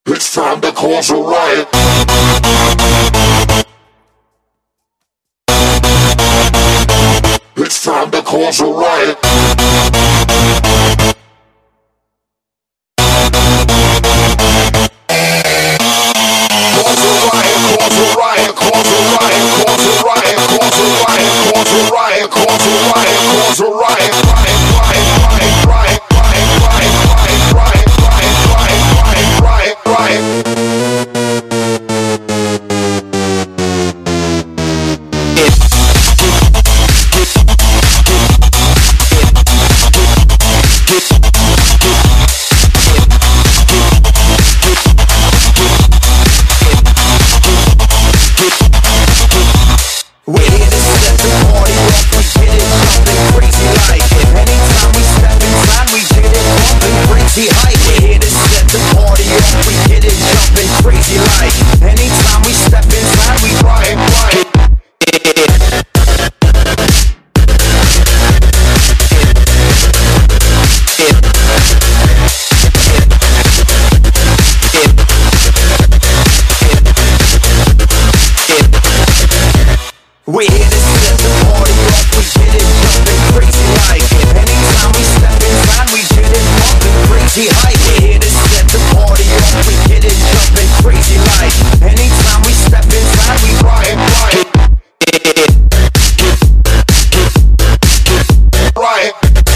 It's time to cause a riot. It's time to cause a riot. Cause a riot, cause a riot, cause a riot, cause a riot, cause a riot, cause a riot, cause a riot, cause a riot, riot, riot, riot, riot, riot, riot, riot, riot, riot, riot, riot, riot. We're here to set the party off, we get it jumping crazy like. Anytime we step inside, we get it bumping crazy hype. We're here to set the party off, we get it jumping crazy like. Anytime we step inside, we riot, riot. We're here to set the party off, we get it jumping crazy like. Anytime we step inside, we get it bumping crazy hype. We're here to set the party off, we get it jumping crazy like. Anytime we step inside, we riot, riot. Riot.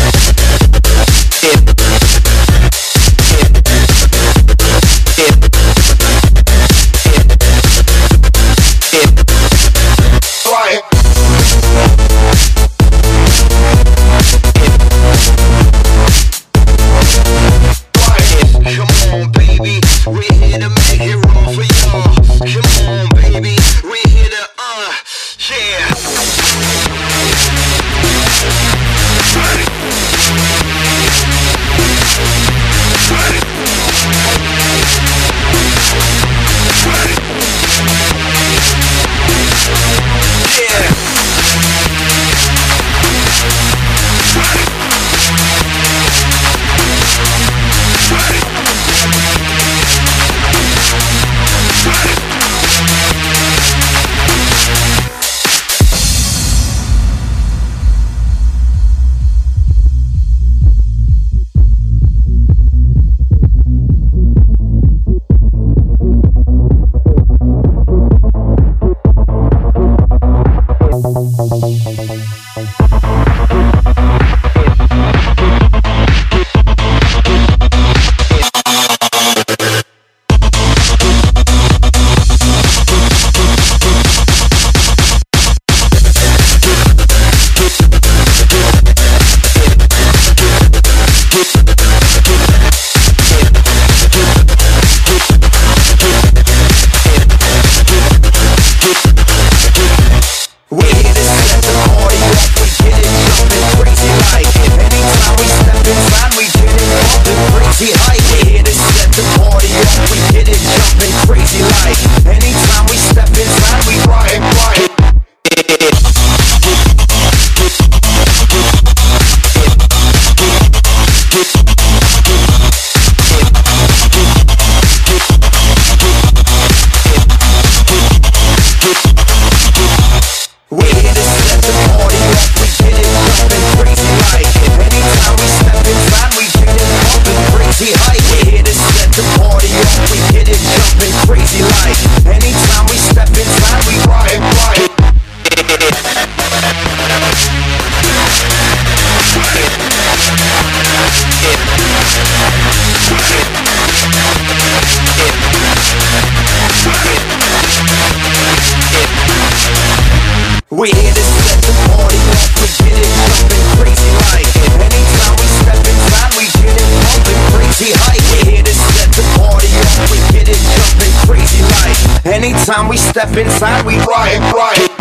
We're here to set the party off, we get it jumping crazy like. Anytime we step inside, we get it bumping crazy hype. We're here to set the party off, we get it jumping crazy like. Anytime we step inside, we riot, riot.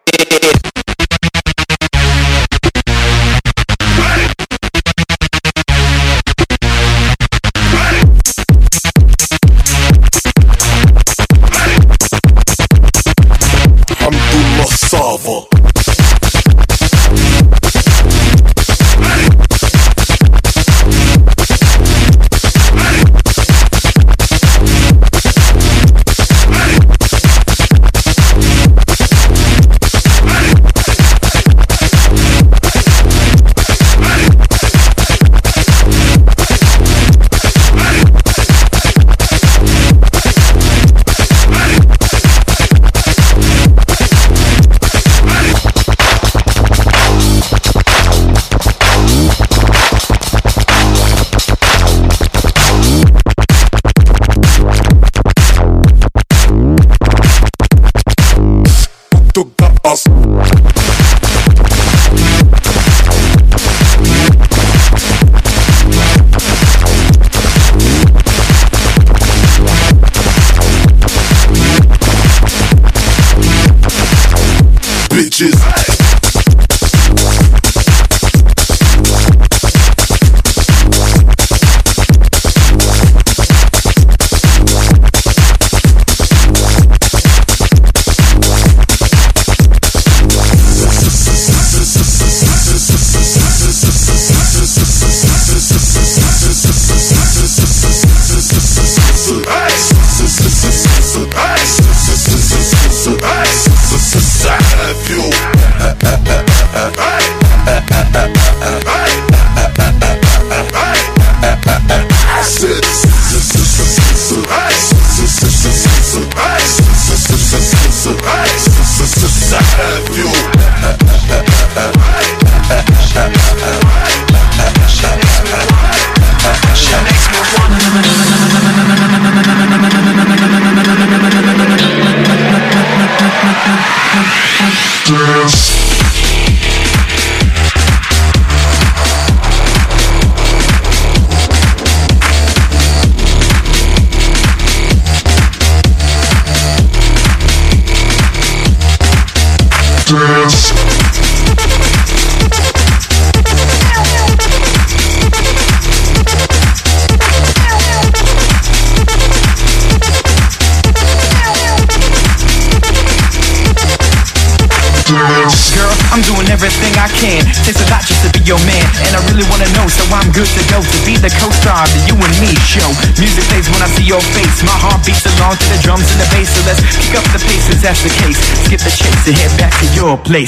Sava. Bitches. I'm doing everything I can. Takes a lot just to be your man, and I really wanna know, so I'm good to go to be the co-star of the You and Me show. Music plays when I see your face. My heart beats along to the drums and the bass. So let's kick up the pace, if that's the case. Skip the chase and head back to your place.